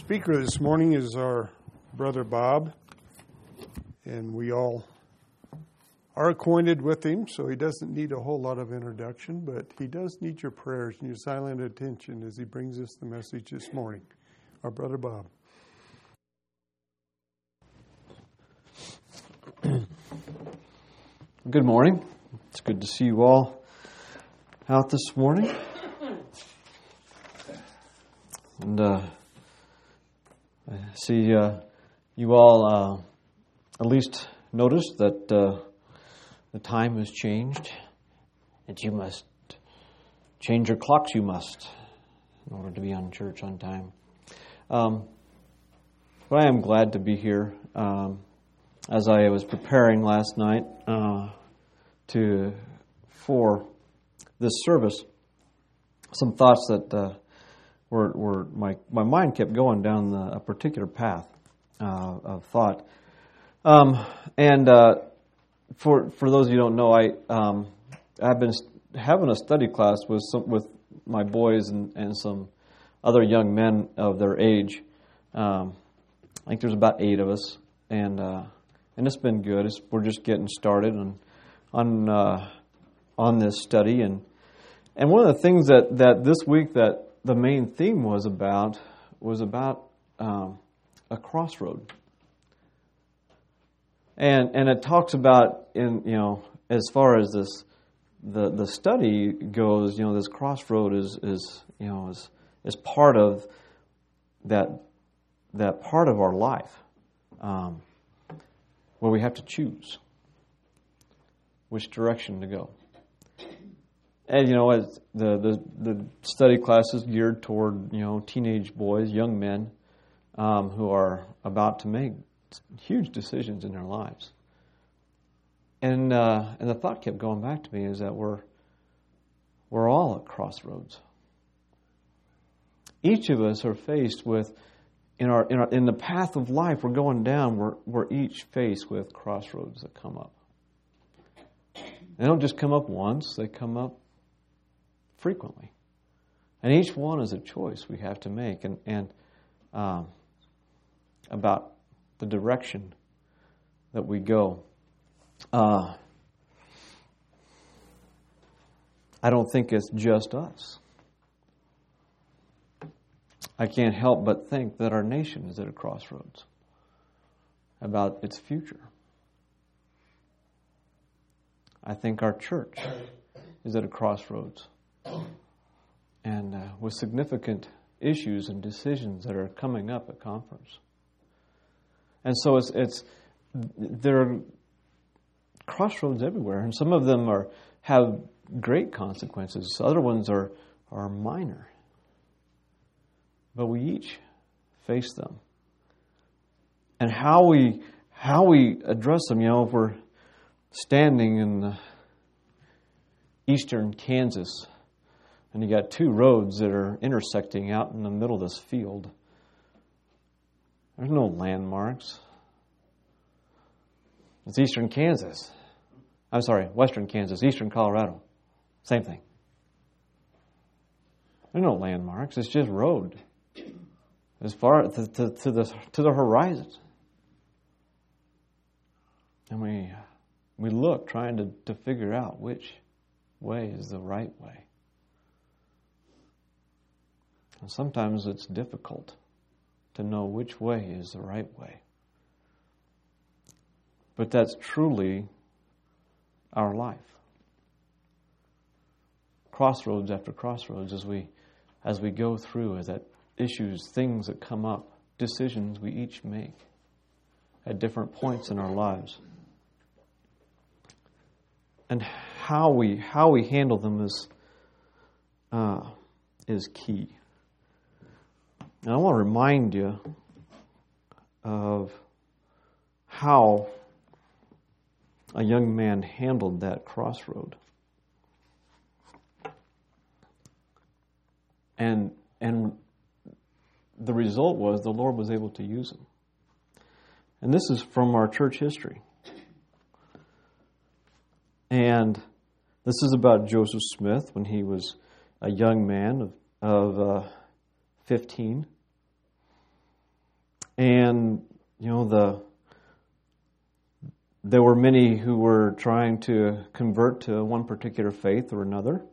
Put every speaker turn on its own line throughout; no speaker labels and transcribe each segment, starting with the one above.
Speaker this morning is our brother Bob, and we all are acquainted with him, so he doesn't need a whole lot of introduction, but he does need your prayers and your silent attention as he brings us the message this morning. Our brother Bob.
Good morning. It's good to see you all out this morning. And I see you all at least noticed that the time has changed, and you must change your clocks, you must, in order to be on church on time. But I am glad to be here. As I was preparing last night for this service, some thoughts that were my mind kept going down a particular path of thought. And for those of you who don't know, I've been having a study class with my boys and some other young men of their age. I think there's about 8 of us, and it's been good. We're just getting started on this study, and one of the things that this week that the main theme was about a crossroad, and it talks about as far as the study goes, this crossroad is part of that part of our life. Where we have to choose which direction to go. And, as the study class is geared toward, teenage boys, young men, who are about to make huge decisions in their lives. And the thought kept going back to me is that we're all at crossroads. Each of us are faced with, in the path of life we're going down, we're each faced with crossroads that come up. They don't just come up once, they come up frequently. And each one is a choice we have to make and about the direction that we go. I don't think it's just us. I can't help but think that our nation is at a crossroads about its future. I think our church is at a crossroads, and with significant issues and decisions that are coming up at conference. And so there are crossroads everywhere, and some of them have great consequences. Other ones are minor. But we each face them. And how we address them, if we're standing in eastern Kansas and you got 2 roads that are intersecting out in the middle of this field, there's no landmarks. It's eastern Kansas. I'm sorry, western Kansas, eastern Colorado. Same thing. There's no landmarks. It's just road. As far to the horizon, and we look trying to figure out which way is the right way. And sometimes it's difficult to know which way is the right way. But that's truly our life. Crossroads after crossroads as we go through, as that issues, things that come up, decisions we each make at different points in our lives. And how we handle them is key. And I want to remind you of how a young man handled that crossroad. And the result was the Lord was able to use him. And this is from our church history. And this is about Joseph Smith when he was a young man of 15. And, there were many who were trying to convert to one particular faith or another.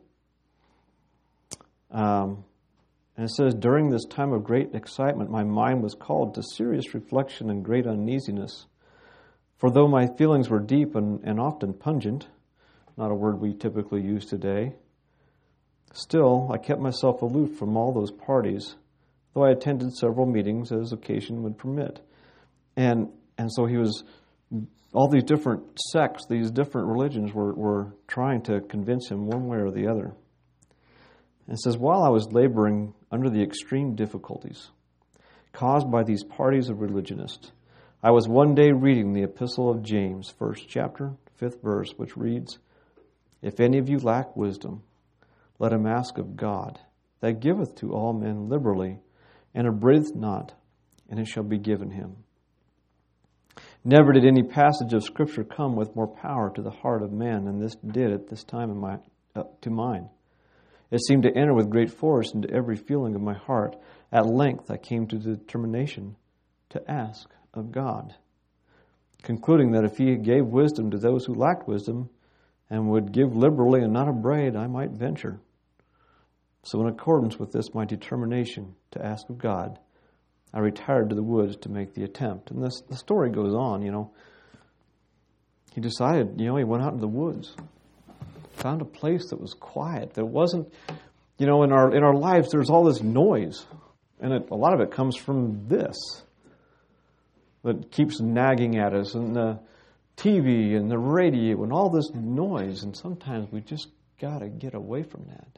And it says, during this time of great excitement, my mind was called to serious reflection and great uneasiness. For though my feelings were deep and often pungent, not a word we typically use today, still I kept myself aloof from all those parties, though I attended several meetings as occasion would permit. And so he was, all these different sects, these different religions were trying to convince him one way or the other. And it says, while I was laboring under the extreme difficulties caused by these parties of religionists, I was one day reading the Epistle of James, 1st chapter, 5th verse, which reads, if any of you lack wisdom, let him ask of God, that giveth to all men liberally, and upbraideth not, and it shall be given him. Never did any passage of Scripture come with more power to the heart of man than this did at this time to mine. It seemed to enter with great force into every feeling of my heart. At length I came to the determination to ask of God, concluding that if he gave wisdom to those who lacked wisdom, and would give liberally and not upbraid, I might venture. So in accordance with this, my determination to ask of God, I retired to the woods to make the attempt. And the story goes on, He decided, he went out into the woods, found a place that was quiet. There wasn't, in our lives, there's all this noise. And a lot of it comes from this that keeps nagging at us, and the TV and the radio and all this noise. And sometimes we just got to get away from that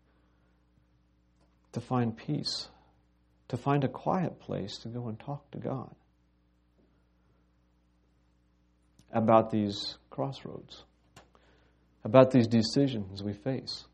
to find peace, to find a quiet place to go and talk to God about these crossroads, about these decisions we face.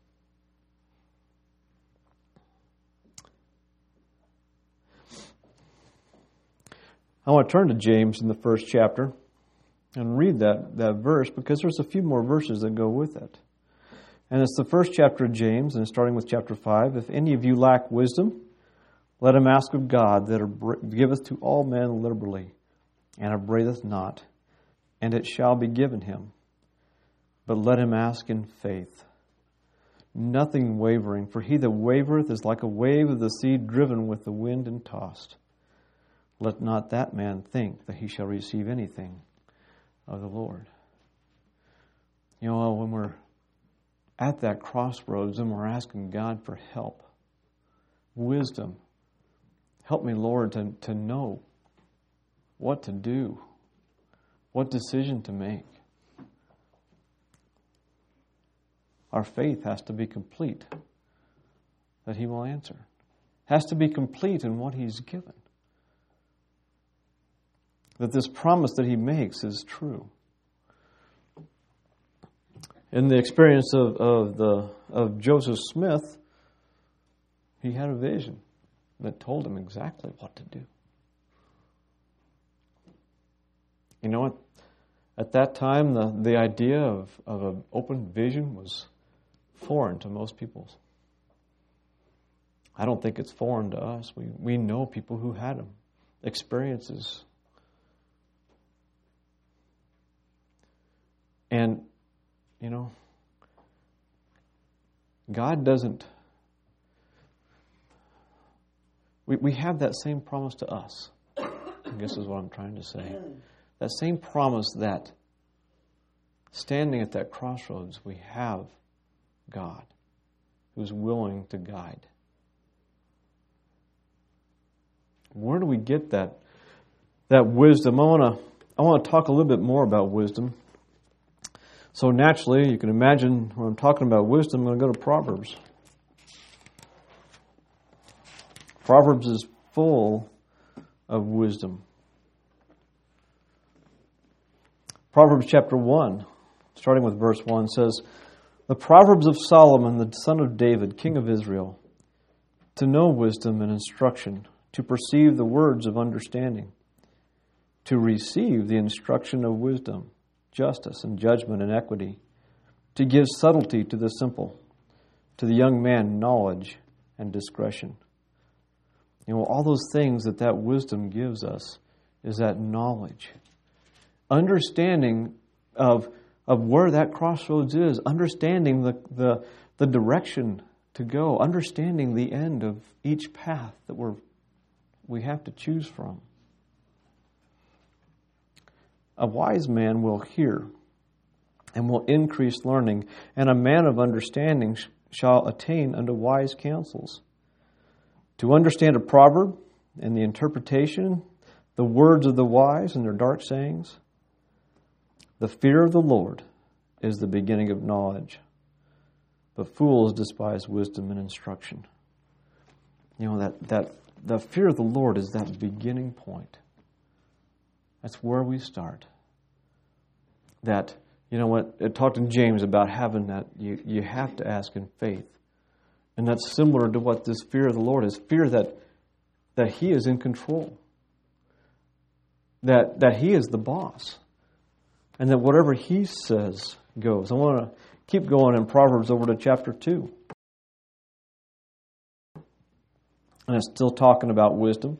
I want to turn to James in the 1st chapter and read that verse, because there's a few more verses that go with it. And it's the 1st chapter of James, and starting with chapter 5. If any of you lack wisdom, let him ask of God, that giveth to all men liberally, and upbraideth not, and it shall be given him. But let him ask in faith, nothing wavering. For he that wavereth is like a wave of the sea driven with the wind and tossed. Let not that man think that he shall receive anything of the Lord. When we're at that crossroads and we're asking God for help, wisdom, help me, Lord, to know what to do, what decision to make. Our faith has to be complete, that he will answer. Has to be complete in what he's given. That this promise that he makes is true. In the experience of Joseph Smith, he had a vision that told him exactly what to do. At that time, the idea of an open vision was foreign to most people. I don't think it's foreign to us. We know people who had them, experiences. And, God doesn't... We have that same promise to us, I guess is what I'm trying to say. That same promise that standing at that crossroads, we have God who's willing to guide. Where do we get that wisdom? I want to talk a little bit more about wisdom. So naturally, you can imagine when I'm talking about wisdom, I'm going to go to Proverbs. Proverbs is full of wisdom. Proverbs chapter 1, starting with verse 1, says, the Proverbs of Solomon, the son of David, king of Israel, to know wisdom and instruction, to perceive the words of understanding, to receive the instruction of wisdom, justice and judgment and equity, to give subtlety to the simple, to the young man knowledge and discretion. All those things that wisdom gives us is that knowledge. Understanding of where that crossroads is, understanding the direction to go, understanding the end of each path that we have to choose from. A wise man will hear and will increase learning, and a man of understanding shall attain unto wise counsels. To understand a proverb and the interpretation, the words of the wise and their dark sayings, the fear of the Lord is the beginning of knowledge, but fools despise wisdom and instruction. That the fear of the Lord is that beginning point. That's where we start. That, it talked in James about having that, you have to ask in faith. And that's similar to what this fear of the Lord is. Fear that He is in control. That He is the boss. And that whatever He says goes. I want to keep going in Proverbs over to chapter 2. And it's still talking about wisdom.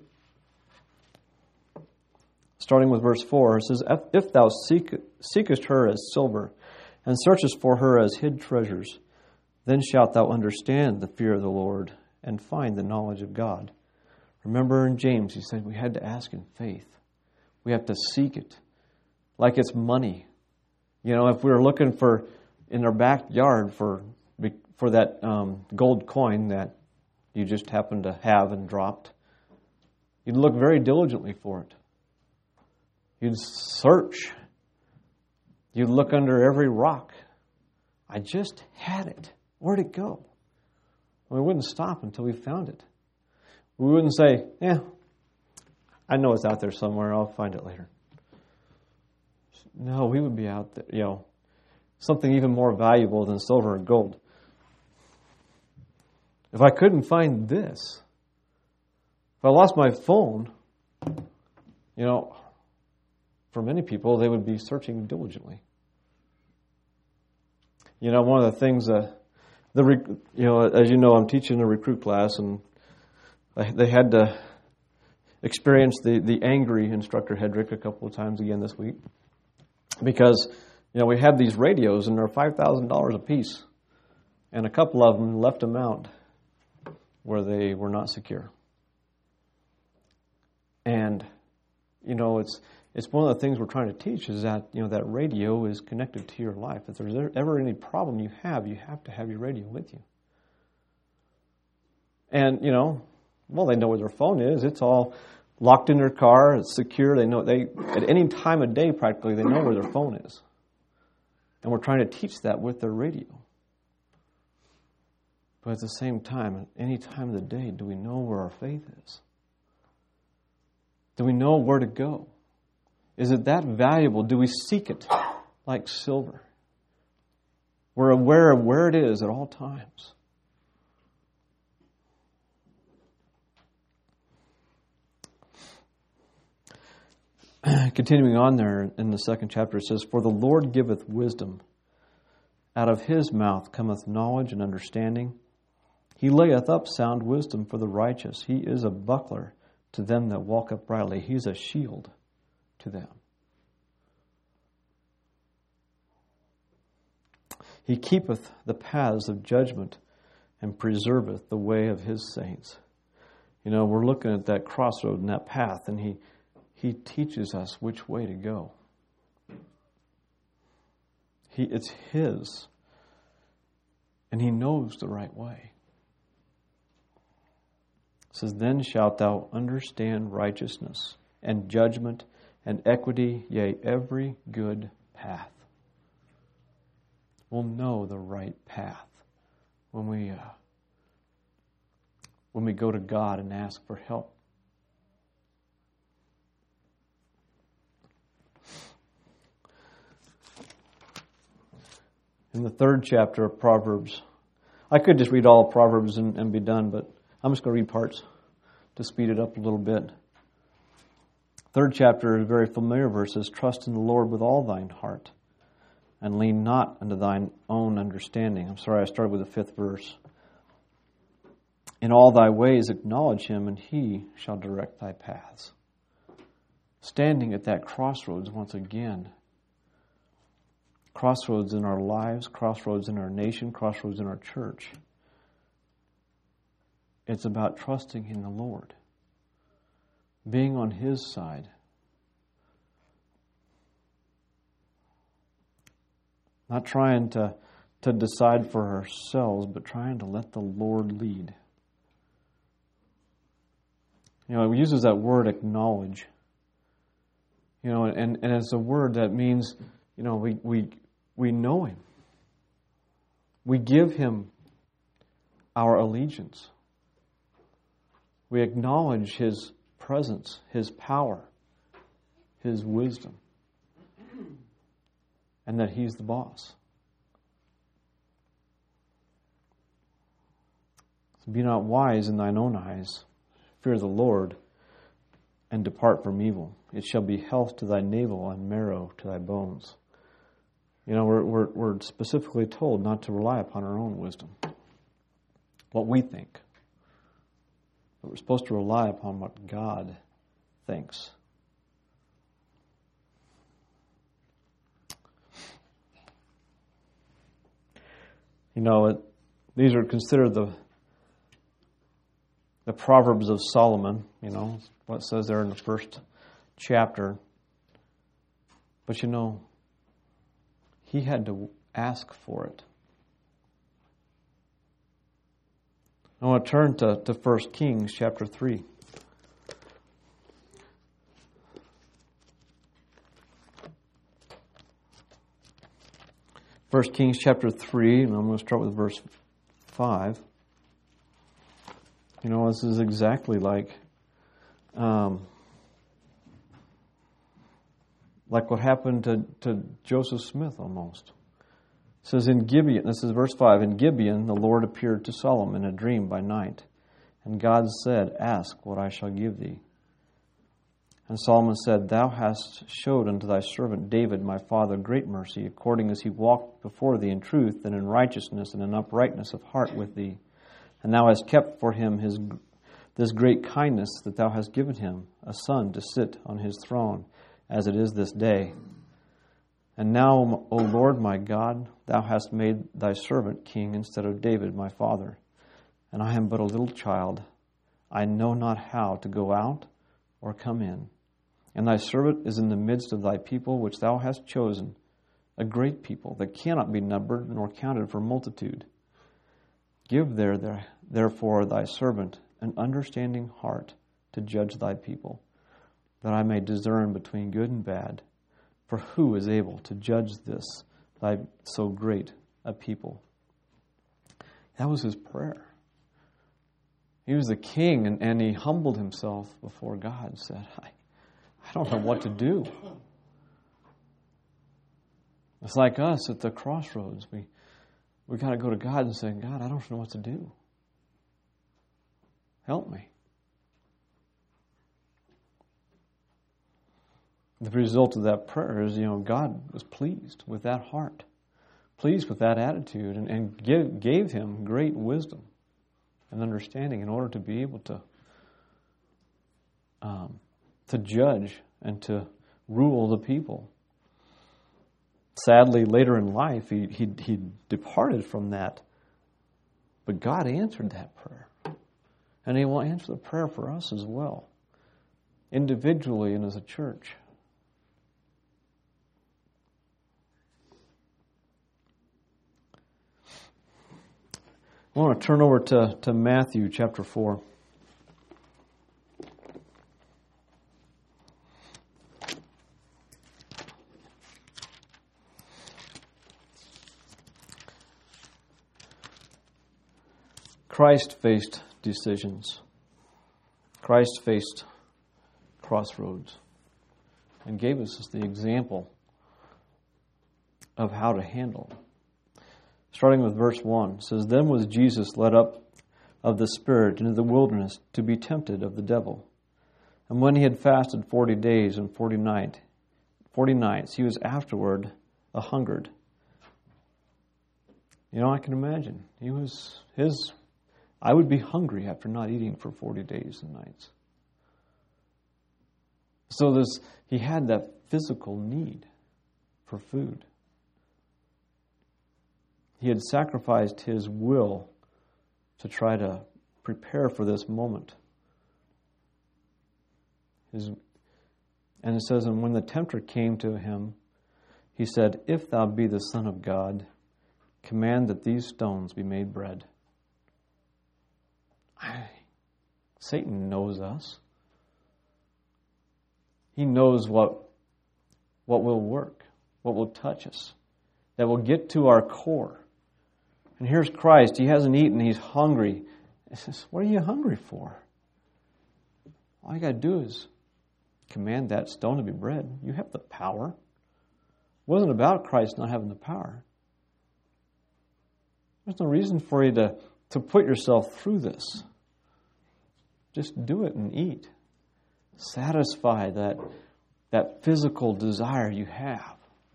Starting with verse 4, it says, If thou seekest her as silver, and searchest for her as hid treasures, then shalt thou understand the fear of the Lord, and find the knowledge of God. Remember in James, he said we had to ask in faith. We have to seek it, like it's money. If we were looking in our backyard for that gold coin that you just happened to have and dropped, you'd look very diligently for it. You'd search. You'd look under every rock. I just had it. Where'd it go? We wouldn't stop until we found it. We wouldn't say, I know it's out there somewhere. I'll find it later. No, we would be out there, something even more valuable than silver and gold. If I couldn't find this, if I lost my phone, for many people, they would be searching diligently. One of the things, as I'm teaching a recruit class, and they had to experience the angry instructor Hedrick a couple of times again this week, because we had these radios and they're $5,000 a piece, and a couple of them left them out where they were not secure. And it's one of the things we're trying to teach is that, that radio is connected to your life. If there's ever any problem you have to have your radio with you. And, they know where their phone is. It's all locked in their car. It's secure. They know at any time of day, practically, they know where their phone is. And we're trying to teach that with their radio. But at the same time, at any time of the day, do we know where our faith is? Do we know where to go? Is it that valuable? Do we seek it like silver? We're aware of where it is at all times. Continuing on there in the second chapter, it says, For the Lord giveth wisdom. Out of His mouth cometh knowledge and understanding. He layeth up sound wisdom for the righteous. He is a buckler to them that walk uprightly. He is a shield to them. He keepeth the paths of judgment and preserveth the way of His saints. We're looking at that crossroad and that path, and He teaches us which way to go. It's His, and He knows the right way. It says, Then shalt thou understand righteousness and judgment and equity, yea, every good path. We'll know the right path when we go to God and ask for help. In the third chapter of Proverbs, I could just read all of Proverbs and be done, but I'm just going to read parts to speed it up a little bit. Third chapter is very familiar verses. Trust in the Lord with all thine heart, and lean not unto thine own understanding. I'm sorry, I started with the 5th verse. In all thy ways acknowledge him, and he shall direct thy paths. Standing at that crossroads once again. Crossroads in our lives, crossroads in our nation, crossroads in our church. It's about trusting in the Lord. Being on his side. Not trying to decide for ourselves, but trying to let the Lord lead. You know, it uses that word acknowledge. You know, and it's a word that means, you know, we know him. We give him our allegiance. We acknowledge his presence, his power, his wisdom, and that he's the boss. So be not wise in thine own eyes. Fear the Lord, and depart from evil. It shall be health to thy navel and marrow to thy bones. You know, we're specifically told not to rely upon our own wisdom, what we think. But we're supposed to rely upon what God thinks. You know, these are considered the Proverbs of Solomon, you know, what it says there in the first chapter. But you know, he had to ask for it. I want to turn to 1 Kings chapter 3. First Kings chapter 3, and I'm going to start with verse 5. You know, this is exactly like what happened to Joseph Smith almost. It says in Gibeon, this is verse 5, in Gibeon the Lord appeared to Solomon in a dream by night, and God said, ask what I shall give thee. And Solomon said, thou hast showed unto thy servant David my father great mercy, according as he walked before thee in truth and in righteousness and in uprightness of heart with thee. And thou hast kept for him this great kindness that thou hast given him, a son to sit on his throne, as it is this day. And now, O Lord my God, thou hast made thy servant king instead of David my father. And I am but a little child. I know not how to go out or come in. And thy servant is in the midst of thy people which thou hast chosen, a great people that cannot be numbered nor counted for multitude. Give therefore thy servant an understanding heart to judge thy people, that I may discern between good and bad. For who is able to judge this, thy so great a people? That was his prayer. He was the king, and he humbled himself before God and said, I don't know what to do. It's like us at the crossroads. We got to go to God and say, God, I don't know what to do. Help me. The result of that prayer is, God was pleased with that heart, pleased with that attitude, and gave him great wisdom and understanding in order to be able to judge and to rule the people. Sadly, later in life, he departed from that, but God answered that prayer, and He will answer the prayer for us as well, individually and as a church. I want to turn over to Matthew chapter 4. Christ faced decisions. Christ faced crossroads and gave us the example of how to handle them. Starting with verse 1, it says, Then was Jesus led up of the Spirit into the wilderness to be tempted of the devil. And when he had fasted 40 days and 40 nights, he was afterward a-hungered. I can imagine. His I would be hungry after not eating for 40 days and nights. So he had that physical need for food. He had sacrificed his will to try to prepare for this moment. And it says, and when the tempter came to him, he said, if thou be the Son of God, command that these stones be made bread. Satan knows us. He knows what will work, what will touch us, that will get to our core. And here's Christ. He hasn't eaten. He's hungry. He says, what are you hungry for? All you got to do is command that stone to be bread. You have the power. It wasn't about Christ not having the power. There's no reason for you to put yourself through this. Just do it and eat. Satisfy that physical desire you have.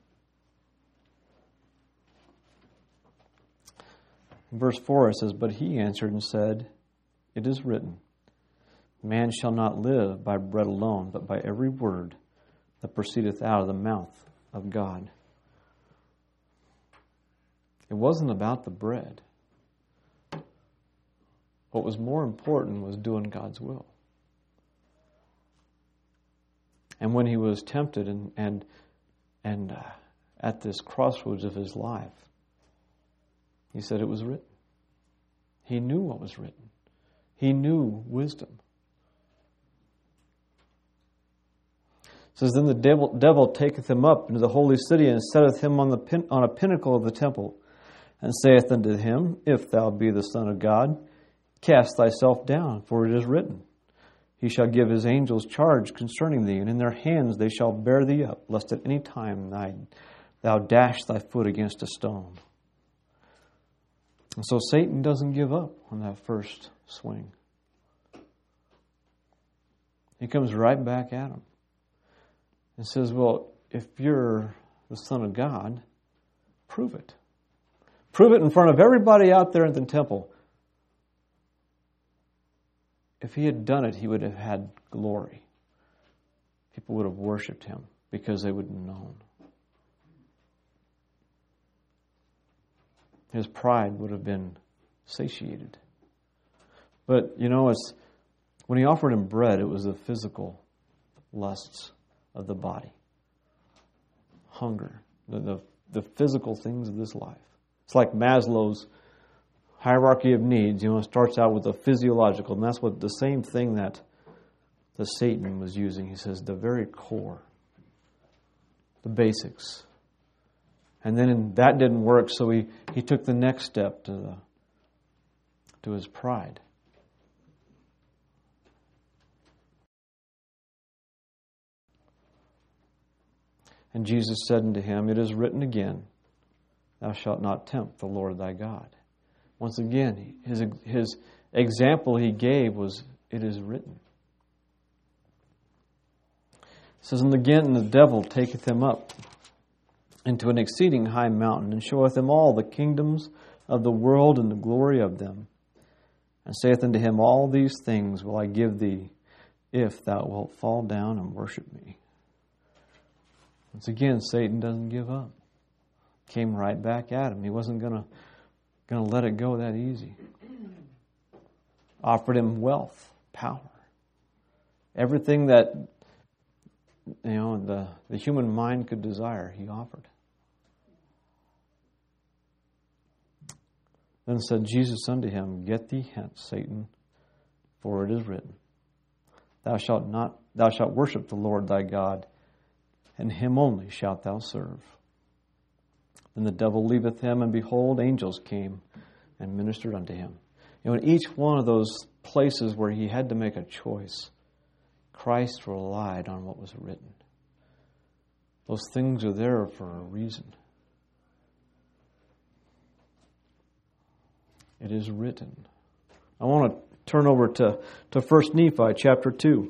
In verse 4 it says, but he answered and said, it is written, man shall not live by bread alone, but by every word that proceedeth out of the mouth of God. It wasn't about the bread. What was more important was doing God's will. And when he was tempted and at this crossroads of his life, he said it was written. He knew what was written. He knew wisdom. It says, then the devil taketh him up into the holy city and setteth him on a pinnacle of the temple, and saith unto him, if thou be the Son of God, cast thyself down, for it is written, he shall give his angels charge concerning thee, and in their hands they shall bear thee up, lest at any time thou dash thy foot against a stone. And so Satan doesn't give up on that first swing. He comes right back at him and says, well, if you're the Son of God, prove it. Prove it in front of everybody out there in the temple. If he had done it, he would have had glory. People would have worshipped him because they would have known. His pride would have been satiated. But, when he offered him bread, it was the physical lusts of the body. Hunger. The physical things of this life. It's like Maslow's hierarchy of needs. It starts out with the physiological, and that's what the same thing that the Satan was using. He says the very core, the basics. And then that didn't work, so he took the next step to his pride. And Jesus said unto him, it is written again, thou shalt not tempt the Lord thy God. Once again, his example he gave was, it is written. It says, and again the devil taketh him up into an exceeding high mountain, and showeth him all the kingdoms of the world and the glory of them, and saith unto him, all these things will I give thee, if thou wilt fall down and worship me. Once again, Satan doesn't give up. Came right back at him. He wasn't going to let it go that easy. Offered him wealth, power, everything that the human mind could desire, he offered. Then said Jesus unto him, get thee hence, Satan, for it is written, thou shalt worship the Lord thy God, and him only shalt thou serve. Then the devil leaveth him, and behold, angels came and ministered unto him. In each one of those places where he had to make a choice, Christ relied on what was written. Those things are there for a reason. It is written. I want to turn over to 1 Nephi chapter 2.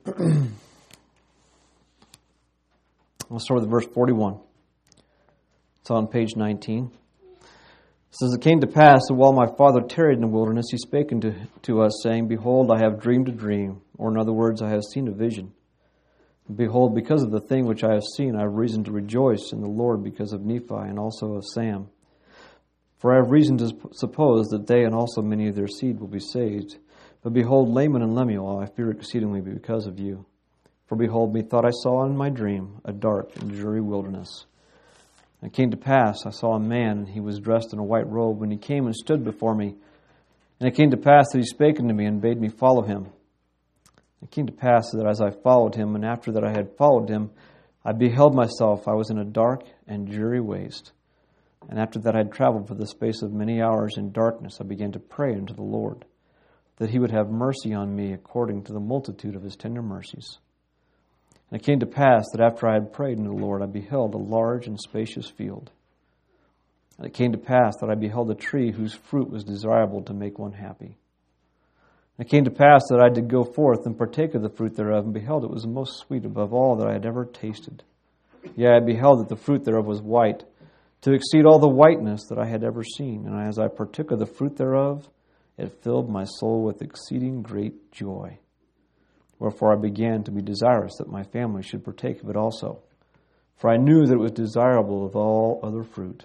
I'll start with verse 41. It's on page 19. It says, "It came to pass that while my father tarried in the wilderness, he spake to us, saying, Behold, I have dreamed a dream, or in other words, I have seen a vision. And behold, because of the thing which I have seen, I have reason to rejoice in the Lord because of Nephi and also of Sam. For I have reason to suppose that they and also many of their seed will be saved. But behold, Laman and Lemuel, I fear exceedingly because of you. For behold, methought I saw in my dream a dark and dreary wilderness. And it came to pass, I saw a man, and he was dressed in a white robe, and he came and stood before me. And it came to pass that he spake unto me and bade me follow him. It came to pass that as I followed him, and after that I had followed him, I beheld myself, I was in a dark and dreary waste. And after that I had traveled for the space of many hours in darkness, I began to pray unto the Lord, that he would have mercy on me according to the multitude of his tender mercies. And it came to pass that after I had prayed unto the Lord, I beheld a large and spacious field. And it came to pass that I beheld a tree whose fruit was desirable to make one happy. And it came to pass that I did go forth and partake of the fruit thereof, and beheld it was most sweet above all that I had ever tasted. Yea, I beheld that the fruit thereof was white, to exceed all the whiteness that I had ever seen. And as I partook of the fruit thereof, it filled my soul with exceeding great joy. Wherefore I began to be desirous that my family should partake of it also. For I knew that it was desirable of all other fruit.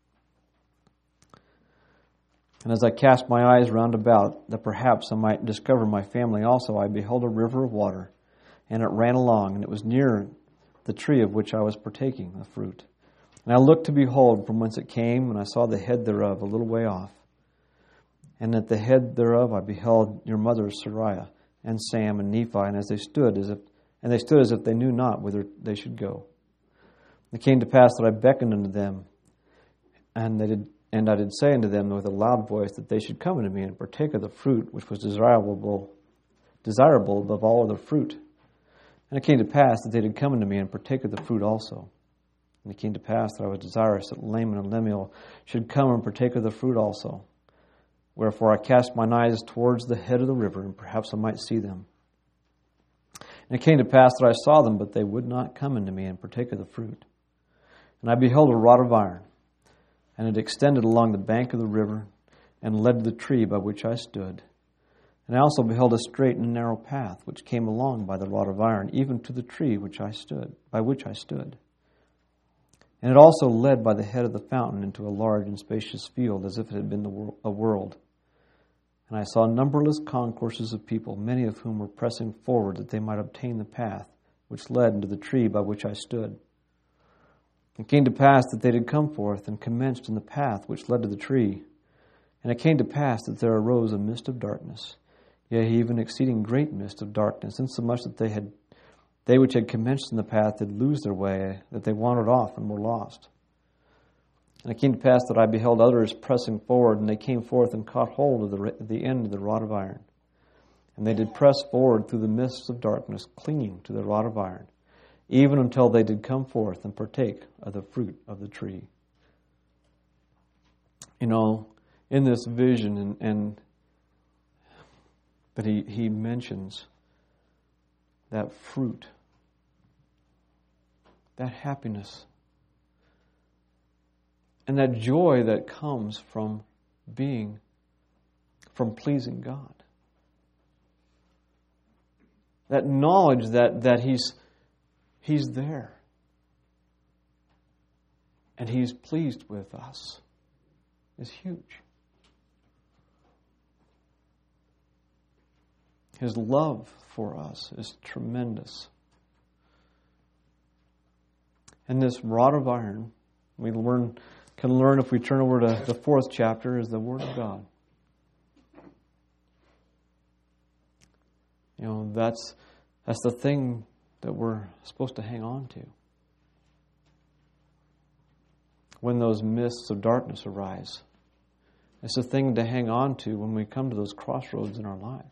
And as I cast my eyes round about, that perhaps I might discover my family also, I beheld a river of water, and it ran along, and it was near the tree of which I was partaking the fruit. And I looked to behold from whence it came, and I saw the head thereof a little way off. And at the head thereof I beheld your mothers Sariah and Sam and Nephi, and they stood as if they knew not whither they should go. And it came to pass that I beckoned unto them, and I did say unto them with a loud voice that they should come unto me and partake of the fruit which was desirable above all other fruit. And it came to pass that they did come unto me and partake of the fruit also. And it came to pass that I was desirous that Laman and Lemuel should come and partake of the fruit also. Wherefore I cast mine eyes towards the head of the river, and perhaps I might see them. And it came to pass that I saw them, but they would not come unto me and partake of the fruit. And I beheld a rod of iron, and it extended along the bank of the river, and led to the tree by which I stood. And I also beheld a straight and narrow path, which came along by the rod of iron, even to the tree by which I stood. And it also led by the head of the fountain into a large and spacious field, as if it had been a world. And I saw numberless concourses of people, many of whom were pressing forward that they might obtain the path which led into the tree by which I stood. It came to pass that they did come forth and commenced in the path which led to the tree. And it came to pass that there arose a mist of darkness, yea, even exceeding great mist of darkness, insomuch that they which had commenced in the path did lose their way, that they wandered off and were lost. And it came to pass that I beheld others pressing forward, and they came forth and caught hold of the end of the rod of iron. And they did press forward through the mists of darkness, clinging to the rod of iron, even until they did come forth and partake of the fruit of the tree. You know, in this vision, and that he mentions that fruit, that happiness, and that joy that comes from pleasing God. That knowledge that He's there. And He's pleased with us is huge. His love for us is tremendous. And this rod of iron, we can learn if we turn over to the 4th chapter, is the Word of God. You know, that's the thing that we're supposed to hang on to. When those mists of darkness arise, it's the thing to hang on to when we come to those crossroads in our life.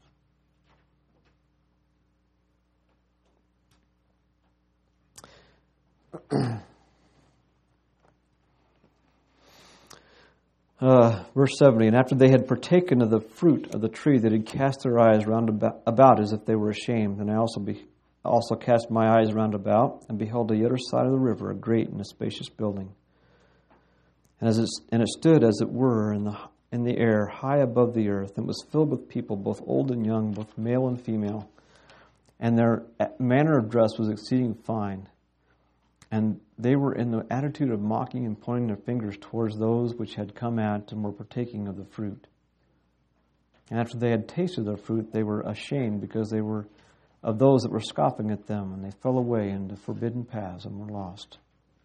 Verse 70, and after they had partaken of the fruit of the tree, they did cast their eyes round about as if they were ashamed. And I also also cast my eyes round about, and beheld on the other side of the river a great and a spacious building. And it stood, as it were, in the air, high above the earth, and was filled with people, both old and young, both male and female. And their manner of dress was exceeding fine. And they were in the attitude of mocking and pointing their fingers towards those which had come out and were partaking of the fruit. And after they had tasted the fruit, they were ashamed because they were of those that were scoffing at them, and they fell away into forbidden paths and were lost.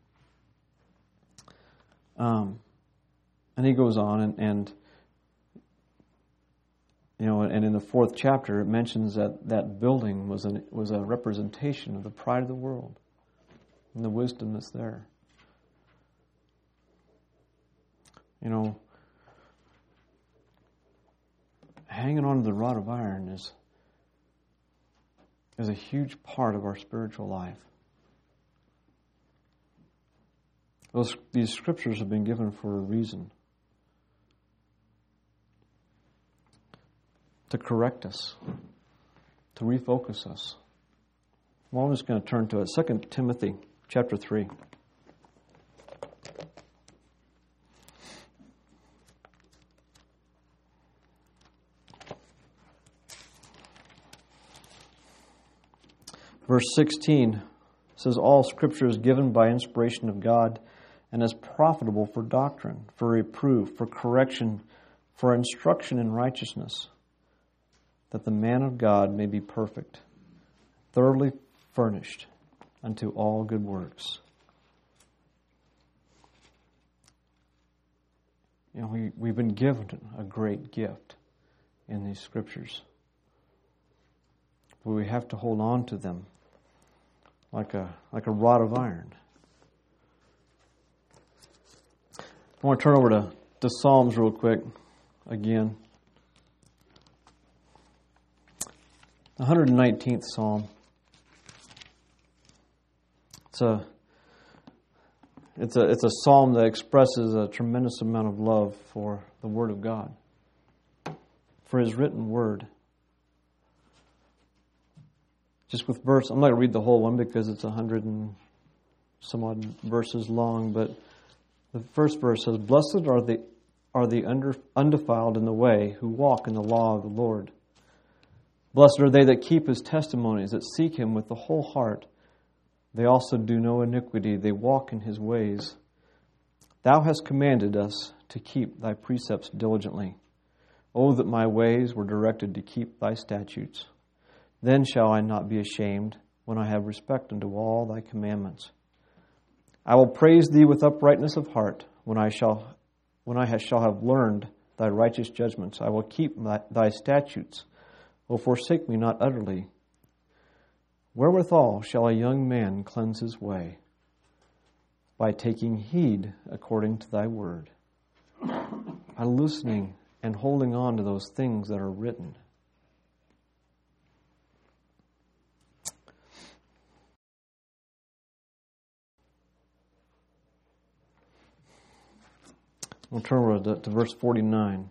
And he goes on, and in the 4th chapter, it mentions that building was a representation of the pride of the world and the wisdom that's there. Hanging on to the rod of iron is a huge part of our spiritual life. These scriptures have been given for a reason. To correct us. To refocus us. Well, I'm just going to turn to it. 2 Timothy chapter 3. Verse 16 says, all Scripture is given by inspiration of God and is profitable for doctrine, for reproof, for correction, for instruction in righteousness, that the man of God may be perfect, thoroughly furnished unto all good works. We've been given a great gift in these Scriptures, but we have to hold on to them like a rod of iron. I want to turn over to Psalms real quick again. 119th Psalm. It's a psalm that expresses a tremendous amount of love for the Word of God, for His written Word. Just with verse, I'm not going to read the whole one because it's 100 and some odd verses long, but the first verse says, blessed are the undefiled in the way who walk in the law of the Lord. Blessed are they that keep His testimonies, that seek Him with the whole heart. They also do no iniquity. They walk in His ways. Thou hast commanded us to keep Thy precepts diligently. Oh, that my ways were directed to keep Thy statutes. Then shall I not be ashamed when I have respect unto all Thy commandments. I will praise Thee with uprightness of heart when I shall have learned Thy righteous judgments. I will keep Thy statutes. O forsake me not utterly. Wherewithal shall a young man cleanse his way? By taking heed according to Thy word. By listening and holding on to those things that are written. We'll turn over to verse 49.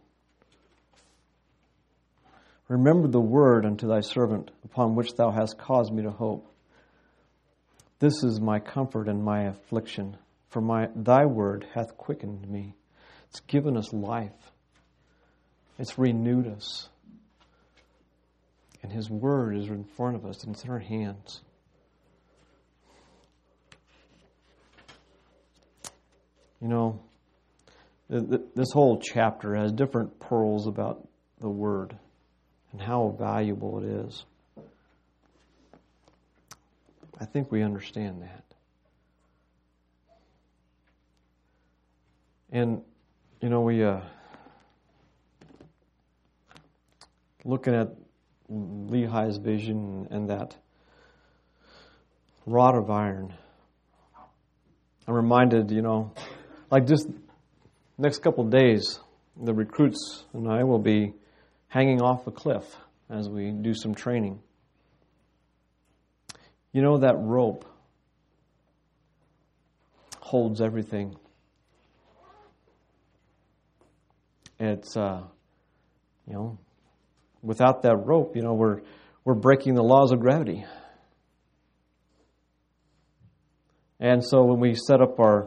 Remember the word unto Thy servant, upon which Thou hast caused me to hope. This is my comfort and my affliction, for Thy word hath quickened me. It's given us life. It's renewed us. And His word is in front of us, and it's in our hands. This whole chapter has different pearls about the word and how valuable it is. I think we understand that. And, we looking at Lehi's vision and that rod of iron, I'm reminded, like just next couple of days, the recruits and I will be hanging off a cliff as we do some training. That rope holds everything. It's, without that rope, we're breaking the laws of gravity. And so when we set up our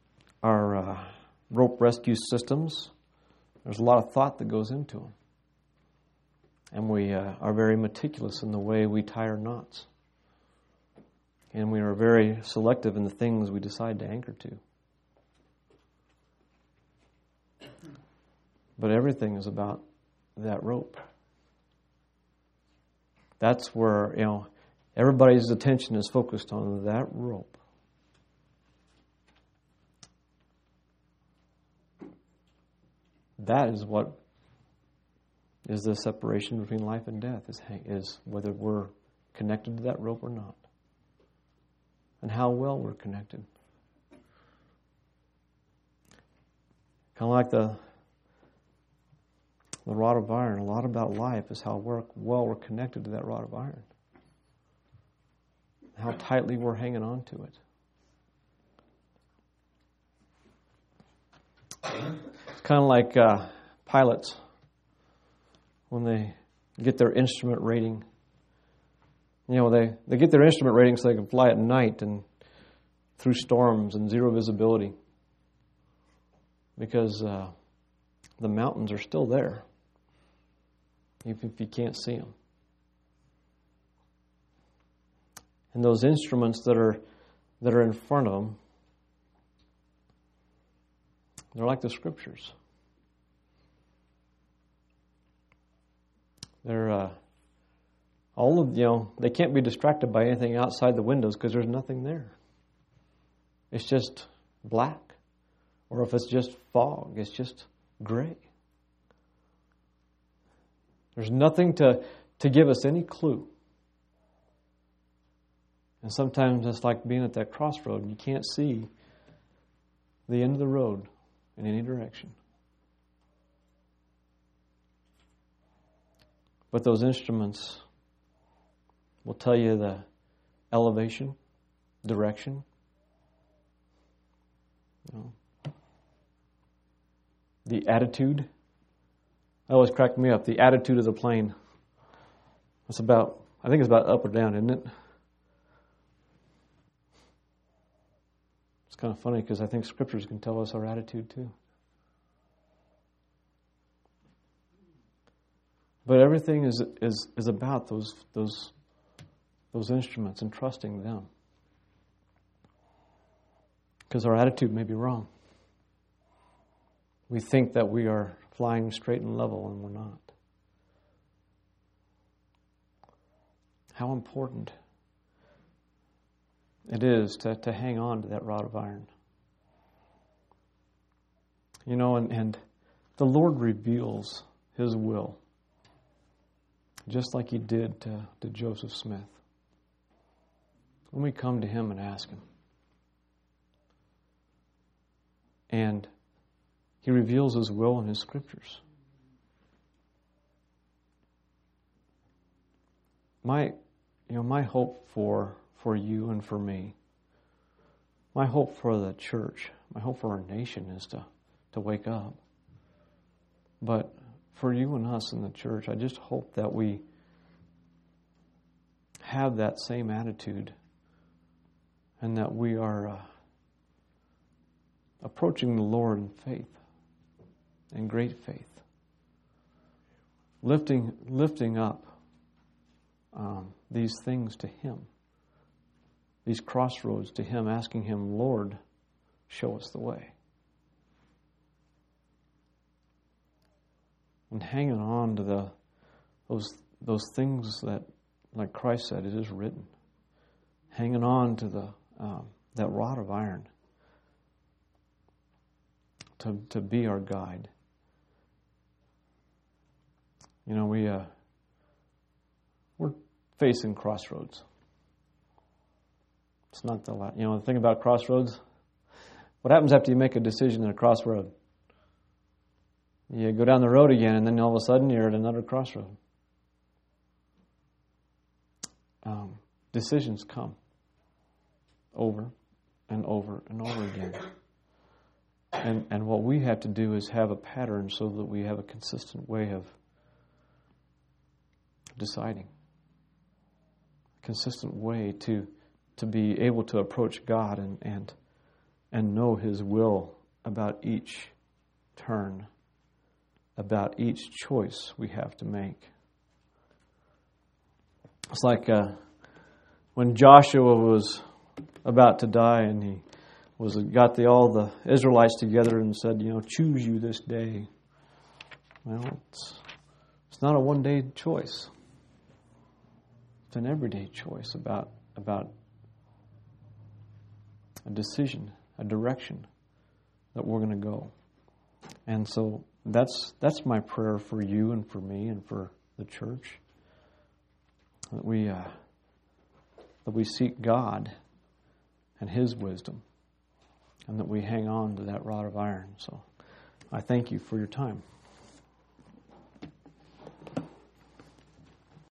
rope rescue systems, there's a lot of thought that goes into them. And we are very meticulous in the way we tie our knots. And we are very selective in the things we decide to anchor to. But everything is about that rope. That's where, everybody's attention is focused on that rope. That is what is the separation between life and death, is whether we're connected to that rope or not. And how well we're connected. Kind of like the rod of iron. A lot about life is how well we're connected to that rod of iron. How tightly we're hanging on to it. It's kind of like pilots when they get their instrument rating. They get their instrument rating so they can fly at night and through storms and zero visibility. Because the mountains are still there, even if you can't see them. And those instruments that are in front of them, they're like the Scriptures. They're they can't be distracted by anything outside the windows because there's nothing there. It's just black. Or if it's just fog, it's just gray. There's nothing to give us any clue. And sometimes it's like being at that crossroad. You can't see the end of the road in any direction. But those instruments will tell you the elevation, direction. The attitude. That always cracked me up. The attitude of the plane. I think it's about up or down, isn't it? It's kind of funny because I think Scriptures can tell us our attitude too. But everything is about those instruments and trusting them. Because our attitude may be wrong. We think that we are flying straight and level, and we're not. How important it is to hang on to that rod of iron. And the Lord reveals His will, just like He did to Joseph Smith. When we come to Him and ask Him. And He reveals His will in His Scriptures. My hope for you and for me, my hope for the church, my hope for our nation is to wake up. But for you and us in the church, I just hope that we have that same attitude and that we are approaching the Lord in faith, in great faith, lifting up these things to Him, these crossroads to Him, asking Him, Lord, show us the way. And hanging on to those things that, like Christ said, it is written. Hanging on to that rod of iron to be our guide. We're facing crossroads. It's not the thing about crossroads. What happens after you make a decision at a crossroad? You go down the road again, and then all of a sudden you're at another crossroad. Decisions come over and over and over again. And what we have to do is have a pattern so that we have a consistent way of deciding. A consistent way to to be able to approach God and know His will about each turn, about each choice we have to make. It's like when Joshua was about to die and he got all the Israelites together and said, choose you this day. Well, it's not a one-day choice. It's an everyday choice about a decision, a direction that we're going to go. And so that's my prayer for you and for me and for the church, that we seek God and His wisdom, and that we hang on to that rod of iron. So I thank you for your time.